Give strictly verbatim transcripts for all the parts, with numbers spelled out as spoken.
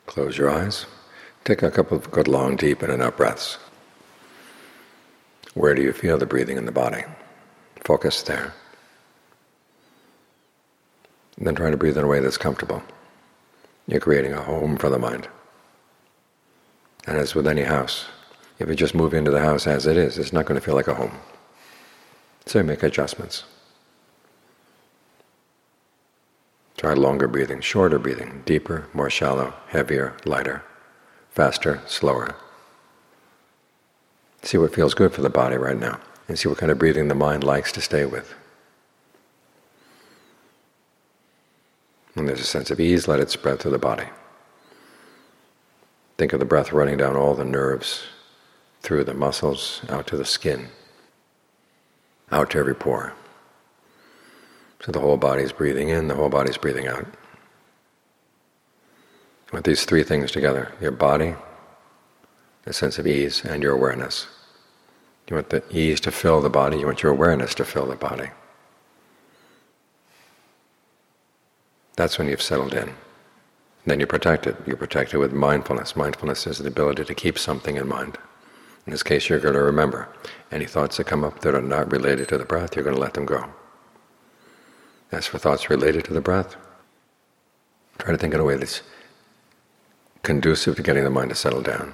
Close your eyes. Take a couple of good long deep in and out breaths. Where do you feel the breathing in the body? Focus there. And then try to breathe in a way that's comfortable. You're creating a home for the mind. And as with any house, if you just move into the house as it is, it's not going to feel like a home. So you make adjustments. Try longer breathing, shorter breathing, deeper, more shallow, heavier, lighter, faster, slower. See what feels good for the body right now, and see what kind of breathing the mind likes to stay with. When there's a sense of ease, let it spread through the body. Think of the breath running down all the nerves, through the muscles, out to the skin, out to every pore. So the whole body's breathing in, the whole body's breathing out. With these three things together, your body, the sense of ease, and your awareness. You want the ease to fill the body, you want your awareness to fill the body. That's when you've settled in. Then you protect it. You protect it with mindfulness. Mindfulness is the ability to keep something in mind. In this case, you're going to remember. Any thoughts that come up that are not related to the breath, you're going to let them go. As for thoughts related to the breath, try to think in a way that's conducive to getting the mind to settle down.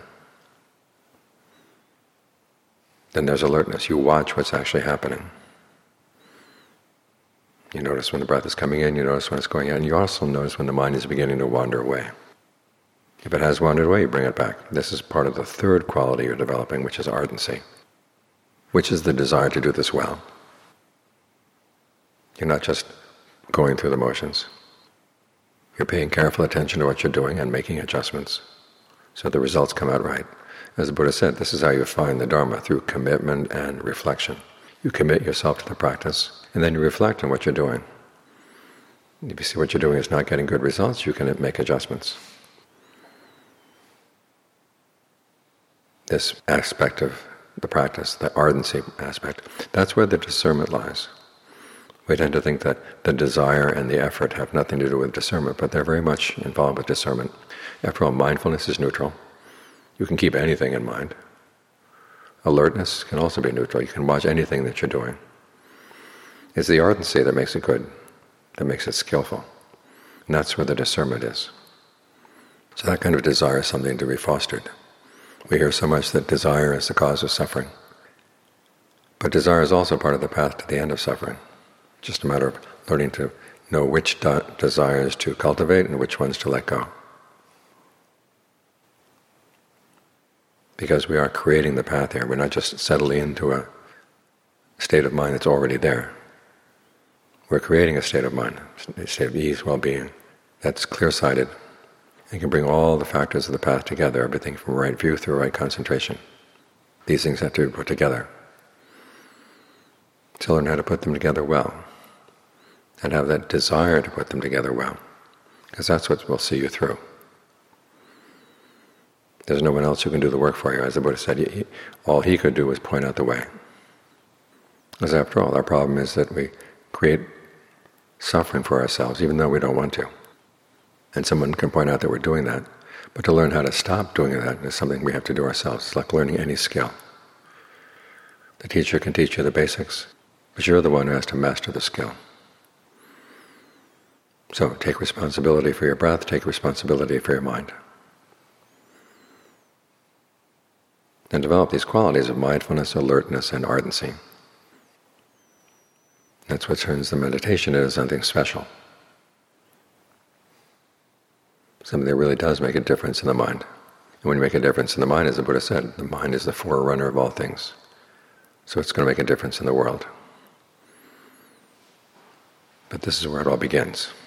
Then there's alertness. You watch what's actually happening. You notice when the breath is coming in, you notice when it's going out, and you also notice when the mind is beginning to wander away. If it has wandered away, you bring it back. This is part of the third quality you're developing, which is ardency, which is the desire to do this well. You're not just going through the motions. You're paying careful attention to what you're doing and making adjustments so the results come out right. As the Buddha said, this is how you find the Dharma, through commitment and reflection. You commit yourself to the practice, and then you reflect on what you're doing. If you see what you're doing is not getting good results, you can make adjustments. This aspect of the practice, the ardency aspect, that's where the discernment lies. We tend to think that the desire and the effort have nothing to do with discernment, but they're very much involved with discernment. After all, mindfulness is neutral. You can keep anything in mind. Alertness can also be neutral. You can watch anything that you're doing. It's the ardency that makes it good, that makes it skillful. And that's where the discernment is. So that kind of desire is something to be fostered. We hear so much that desire is the cause of suffering. But desire is also part of the path to the end of suffering. Just a matter of learning to know which de- desires to cultivate and which ones to let go. Because we are creating the path here. We're not just settling into a state of mind that's already there. We're creating a state of mind, a state of ease, well-being, that's clear-sighted and can bring all the factors of the path together, everything from right view through right concentration. These things have to be put together. To learn how to put them together well, and have that desire to put them together well, because that's what will see you through. There's no one else who can do the work for you. As the Buddha said, he, all he could do was point out the way. Because after all, our problem is that we create suffering for ourselves, even though we don't want to. And someone can point out that we're doing that, but to learn how to stop doing that is something we have to do ourselves. It's like learning any skill. The teacher can teach you the basics, but you're the one who has to master the skill. So take responsibility for your breath, take responsibility for your mind. And develop these qualities of mindfulness, alertness, and ardency. That's what turns the meditation into something special. Something that really does make a difference in the mind. And when you make a difference in the mind, as the Buddha said, the mind is the forerunner of all things. So it's going to make a difference in the world. But this is where it all begins.